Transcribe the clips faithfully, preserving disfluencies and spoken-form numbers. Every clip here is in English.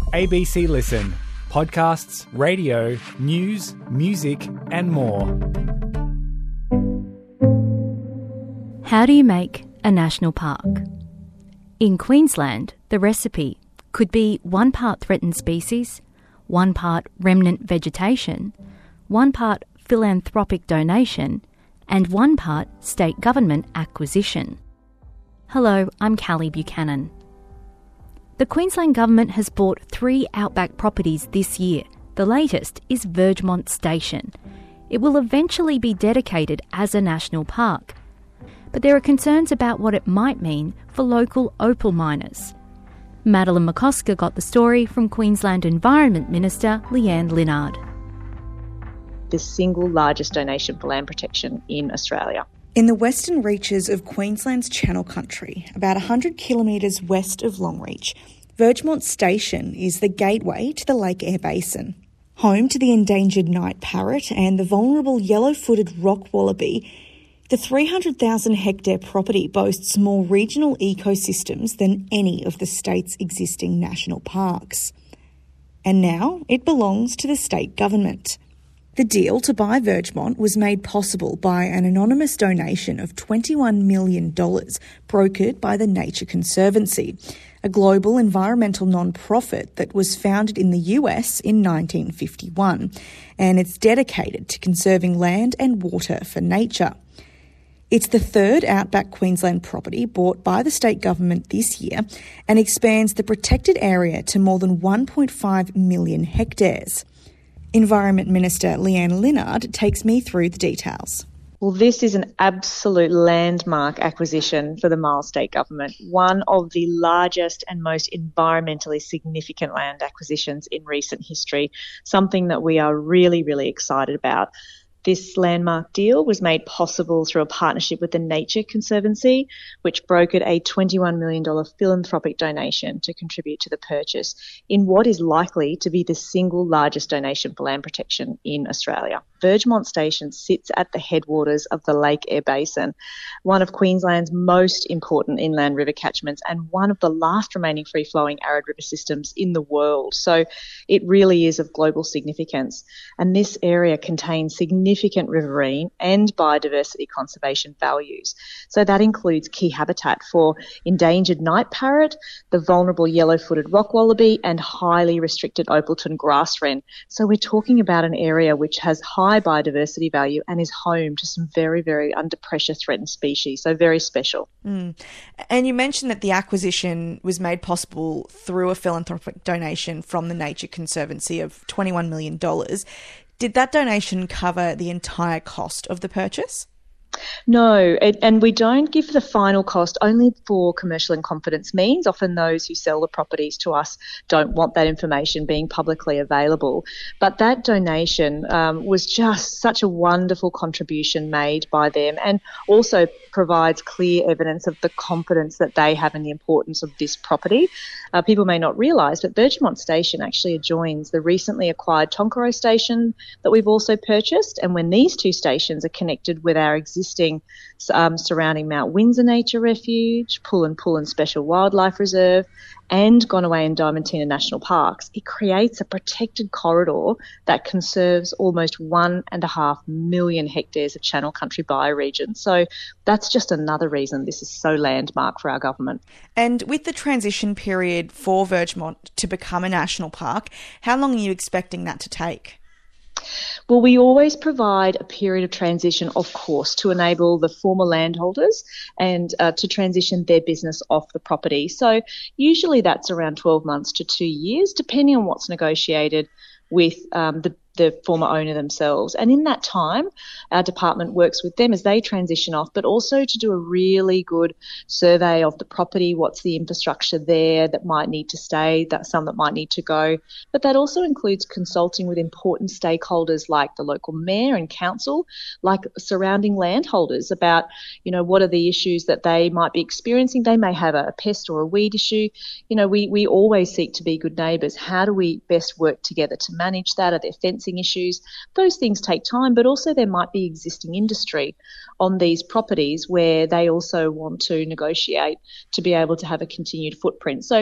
A B C Listen. Podcasts, radio, news, music and more. How do you make a national park? In Queensland, the recipe could be one part threatened species, one part remnant vegetation, one part philanthropic donation, and one part state government acquisition. Hello, I'm Callie Buchanan. The Queensland Government has bought three outback properties this year. The latest is Vergemont Station. It will eventually be dedicated as a national park. But there are concerns about what it might mean for local opal miners. Madeline McCosker got the story from Queensland Environment Minister Leanne Linnard. The single largest donation for land protection in Australia. In the western reaches of Queensland's Channel Country, about one hundred kilometres west of Longreach, Vergemont Station is the gateway to the Lake Eyre Basin. Home to the endangered night parrot and the vulnerable yellow-footed rock wallaby, the three hundred thousand hectare property boasts more regional ecosystems than any of the state's existing national parks. And now it belongs to the state government. The deal to buy Vergemont was made possible by an anonymous donation of twenty-one million dollars brokered by the Nature Conservancy, a global environmental non-profit that was founded in the U S in nineteen fifty-one, and it's dedicated to conserving land and water for nature. It's the third outback Queensland property bought by the state government this year and expands the protected area to more than one point five million hectares. Environment Minister Leanne Linnard takes me through the details. Well, this is an absolute landmark acquisition for the Miles State Government, one of the largest and most environmentally significant land acquisitions in recent history, something that we are really, really excited about. This landmark deal was made possible through a partnership with the Nature Conservancy, which brokered a twenty-one million dollars philanthropic donation to contribute to the purchase in what is likely to be the single largest donation for land protection in Australia. Vergemont Station sits at the headwaters of the Lake Eyre Basin, one of Queensland's most important inland river catchments and one of the last remaining free-flowing arid river systems in the world. So it really is of global significance. And this area contains significant riverine and biodiversity conservation values. So that includes key habitat for endangered night parrot, the vulnerable yellow-footed rock wallaby and highly restricted Opalton grass wren. So we're talking about an area which has high high biodiversity value and is home to some very, very under pressure threatened species, so very special. Mm. And you mentioned that the acquisition was made possible through a philanthropic donation from the Nature Conservancy of twenty-one million dollars. Did that donation cover the entire cost of the purchase? No, it, and we don't give the final cost only for commercial in confidence means. Often those who sell the properties to us don't want that information being publicly available. But that donation um, was just such a wonderful contribution made by them and also provides clear evidence of the confidence that they have in the importance of this property. Uh, people may not realise, but Vergemont Station actually adjoins the recently acquired Tonkarow Station that we've also purchased. And when these two stations are connected with our existing um, surrounding Mount Windsor Nature Refuge, Pullen Pullen Special Wildlife Reserve and Gonaway and Diamantina National Parks, it creates a protected corridor that conserves almost one and a half million hectares of Channel Country bioregion. So that's just another reason this is so landmark for our government. And with the transition period for Vergemont to become a national park, how long are you expecting that to take? Well, we always provide a period of transition, of course, to enable the former landholders and uh, to transition their business off the property. So usually that's around twelve months to two years, depending on what's negotiated with um, the the former owner themselves. And in that time, our department works with them as they transition off, but also to do a really good survey of the property, what's the infrastructure there that might need to stay, that some that might need to go. But that also includes consulting with important stakeholders like the local mayor and council, like surrounding landholders about, you know, what are the issues that they might be experiencing. They may have a pest or a weed issue. You know, we, we always seek to be good neighbours. How do we best work together to manage that? Are there fencing issues? Those things take time, but also there might be existing industry on these properties where they also want to negotiate to be able to have a continued footprint. So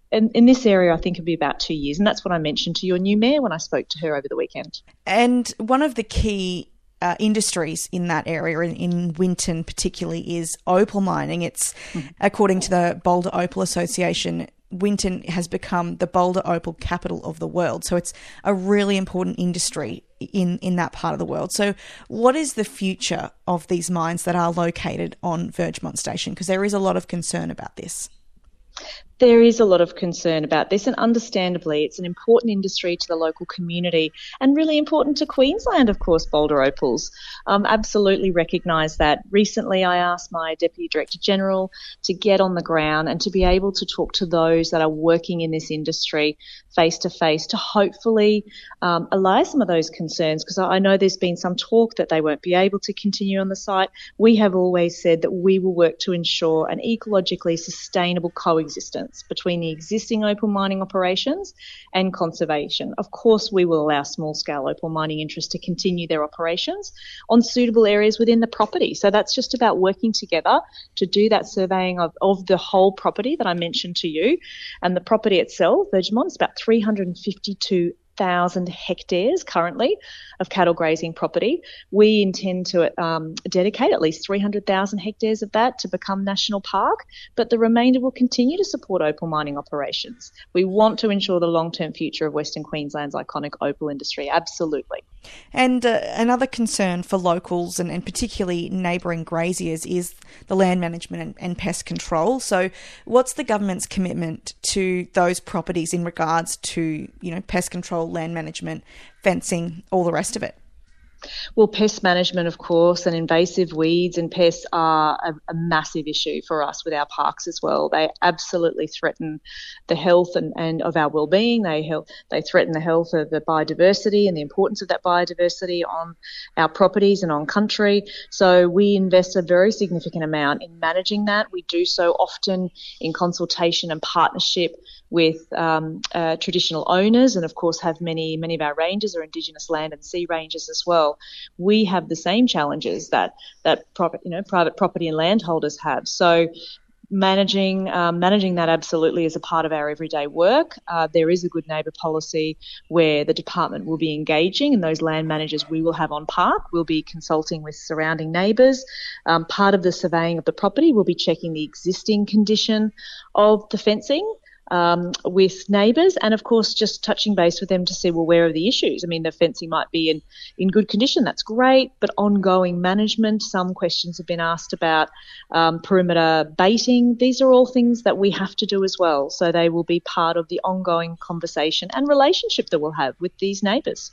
in, in this area, I think it'll be about two years. And that's what I mentioned to your new mayor when I spoke to her over the weekend. And one of the key uh, industries in that area, in, in Winton particularly, is opal mining. It's, mm-hmm. according to the Boulder Opal Association, Winton has become the Boulder Opal capital of the world. So it's a really important industry in, in that part of the world. So what is the future of these mines that are located on Vergemont Station? Because there is a lot of concern about this. There is a lot of concern about this, and understandably, it's an important industry to the local community and really important to Queensland, of course, Boulder Opals. Um, absolutely recognise that. Recently, I asked my Deputy Director General to get on the ground and to be able to talk to those that are working in this industry face to face to hopefully um, allay some of those concerns, because I know there's been some talk that they won't be able to continue on the site. We have always said that we will work to ensure an ecologically sustainable coexistence between the existing opal mining operations and conservation. Of course, we will allow small-scale opal mining interests to continue their operations on suitable areas within the property. So that's just about working together to do that surveying of, of the whole property that I mentioned to you. And the property itself, Vergemont, is about three hundred fifty-two thousand hectares currently of cattle grazing property. We intend to um, dedicate at least three hundred thousand hectares of that to become national park, but the remainder will continue to support opal mining operations. We want to ensure the long-term future of Western Queensland's iconic opal industry, absolutely. And uh, another concern for locals and, and particularly neighbouring graziers is the land management and, and pest control. So what's the government's commitment to those properties in regards to, you know, pest control, land management, fencing, all the rest of it? Well, pest management, of course, and invasive weeds and pests are a, a massive issue for us with our parks as well. They absolutely threaten the health and, and of our well-being. They help, they threaten the health of the biodiversity and the importance of that biodiversity on our properties and on country. So we invest a very significant amount in managing that. We do so often in consultation and partnership with um, uh, traditional owners, and of course have many, many of our ranges are Indigenous land and sea ranges as well. We have the same challenges that that private, you know, private property and landholders have. So managing um, managing that absolutely is a part of our everyday work. Uh, there is a good neighbour policy where the department will be engaging, and those land managers we will have on park will be consulting with surrounding neighbours. Um, part of the surveying of the property will be checking the existing condition of the fencing Um, with neighbours, and of course just touching base with them to see, well, where are the issues? I mean, the fencing might be in, in good condition, that's great, but ongoing management, some questions have been asked about um, perimeter baiting. These are all things that we have to do as well, so they will be part of the ongoing conversation and relationship that we'll have with these neighbours.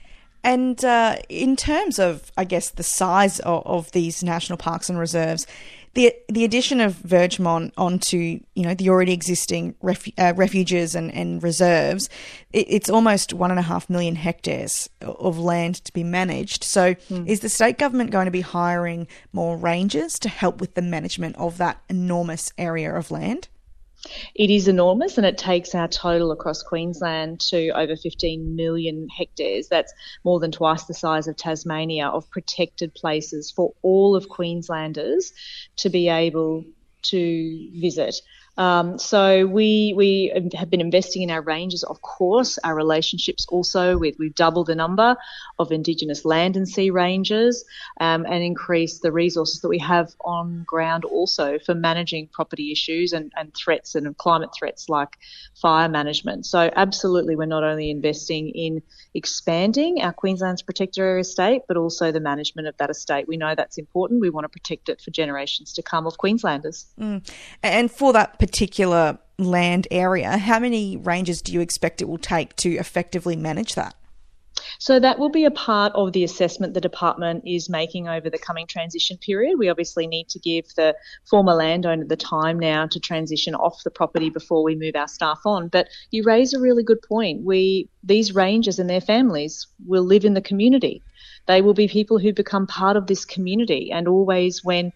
And uh, in terms of, I guess, the size of, of these national parks and reserves, The the addition of Vergemont onto, you know, the already existing ref, uh, refuges and, and reserves, it, it's almost one and a half million hectares of land to be managed. So mm. is the state government going to be hiring more rangers to help with the management of that enormous area of land? It is enormous, and it takes our total across Queensland to over fifteen million hectares. That's more than twice the size of Tasmania of protected places for all of Queenslanders to be able to visit. Um, so we we have been investing in our ranges, of course, our relationships also with, we've doubled the number of Indigenous land and sea rangers um, and increased the resources that we have on ground also for managing property issues and, and threats and climate threats like fire management. So absolutely, we're not only investing in expanding our Queensland's protected area estate, but also the management of that estate. We know that's important. We want to protect it for generations to come of Queenslanders. Mm. And for that particular land area, how many rangers do you expect it will take to effectively manage that? So that will be a part of the assessment the department is making over the coming transition period. We obviously need to give the former landowner the time now to transition off the property before we move our staff on. But you raise a really good point. We these rangers and their families will live in the community. They will be people who become part of this community, and always when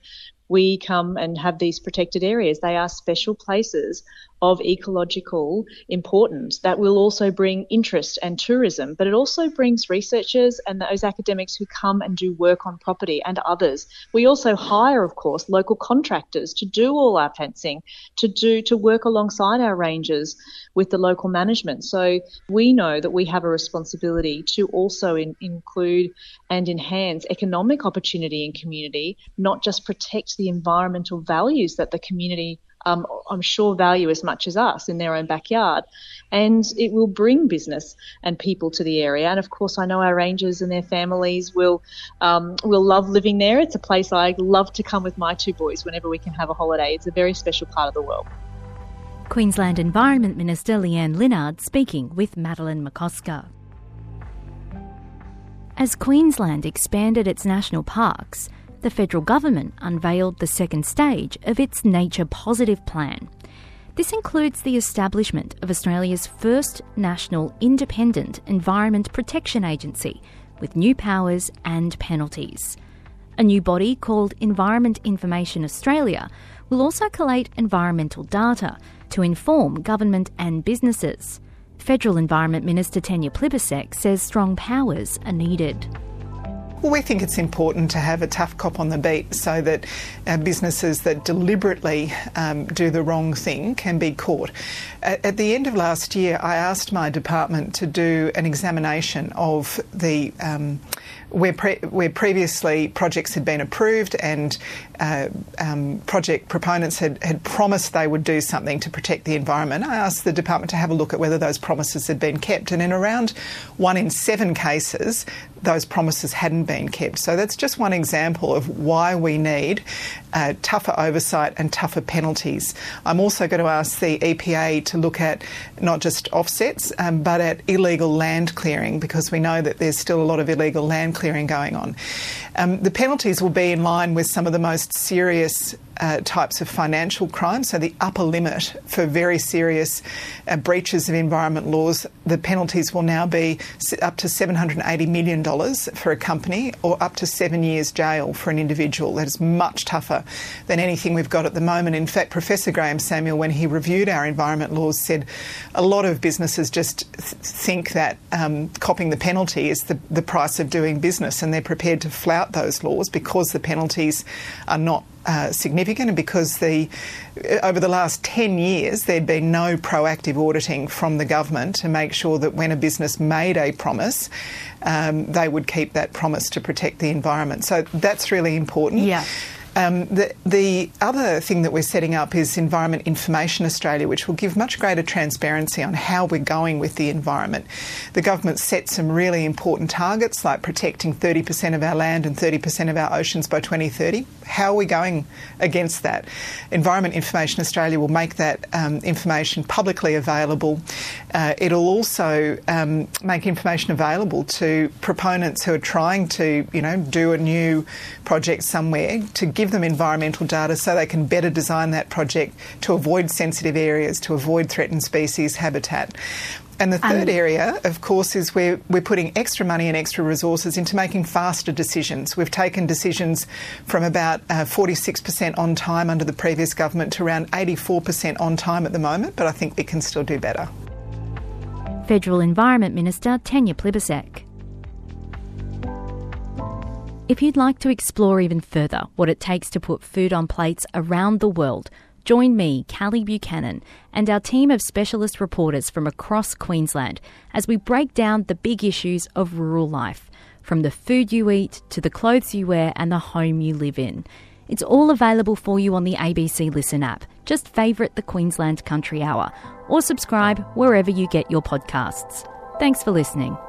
we come and have these protected areas. They are special places of ecological importance that will also bring interest and tourism, but it also brings researchers and those academics who come and do work on property and others. We also hire, of course, local contractors to do all our fencing, to do to work alongside our rangers with the local management. So we know that we have a responsibility to also in, include and enhance economic opportunity in community, not just protect the environmental values that the community Um, I'm sure value as much as us in their own backyard, and it will bring business and people to the area. And of course, I know our rangers and their families will um, will love living there. It's a place I love to come with my two boys whenever we can have a holiday. It's a very special part of the world. Queensland Environment Minister Leanne Linnard speaking with Madeline McCosker. As Queensland expanded its national parks, the federal government unveiled the second stage of its Nature Positive Plan. This includes the establishment of Australia's first national independent environment protection agency with new powers and penalties. A new body called Environment Information Australia will also collate environmental data to inform government and businesses. Federal Environment Minister Tanya Plibersek says strong powers are needed. Well, we think it's important to have a tough cop on the beat so that uh, businesses that deliberately um, do the wrong thing can be caught. At, at the end of last year, I asked my department to do an examination of the um, where, pre- where previously projects had been approved and uh, um, project proponents had, had promised they would do something to protect the environment. I asked the department to have a look at whether those promises had been kept, and in around one in seven cases, those promises hadn't been kept. So that's just one example of why we need uh, tougher oversight and tougher penalties. I'm also going to ask the E P A to look at not just offsets, um, but at illegal land clearing, because we know that there's still a lot of illegal land clearing going on. Um, the penalties will be in line with some of the most serious uh, types of financial crime. So the upper limit for very serious uh, breaches of environment laws, the penalties will now be up to seven hundred eighty million dollars for a company or up to seven years jail for an individual. That is much tougher than anything we've got at the moment. In fact, Professor Graham Samuel, when he reviewed our environment laws, said a lot of businesses just th- think that um, copping the penalty is the, the price of doing business, and they're prepared to flout those laws because the penalties are not Uh, significant, and because the over the last ten years there'd been no proactive auditing from the government to make sure that when a business made a promise, um, they would keep that promise to protect the environment. So that's really important. Yeah. Um, the, the other thing that we're setting up is Environment Information Australia, which will give much greater transparency on how we're going with the environment. The government set some really important targets, like protecting thirty percent of our land and thirty percent of our oceans by twenty thirty. How are we going against that? Environment Information Australia will make that um, information publicly available. Uh, it'll also um, make information available to proponents who are trying to, you know, do a new project somewhere, to give them environmental data so they can better design that project to avoid sensitive areas, to avoid threatened species habitat. And the third um, area, of course, is where we're putting extra money and extra resources into making faster decisions. We've taken decisions from about uh, forty-six percent on time under the previous government to around eighty-four percent on time at the moment, but I think we can still do better. Federal Environment Minister Tanya Plibersek. If you'd like to explore even further what it takes to put food on plates around the world, join me, Callie Buchanan, and our team of specialist reporters from across Queensland as we break down the big issues of rural life, from the food you eat to the clothes you wear and the home you live in. It's all available for you on the A B C Listen app. Just favourite the Queensland Country Hour or subscribe wherever you get your podcasts. Thanks for listening.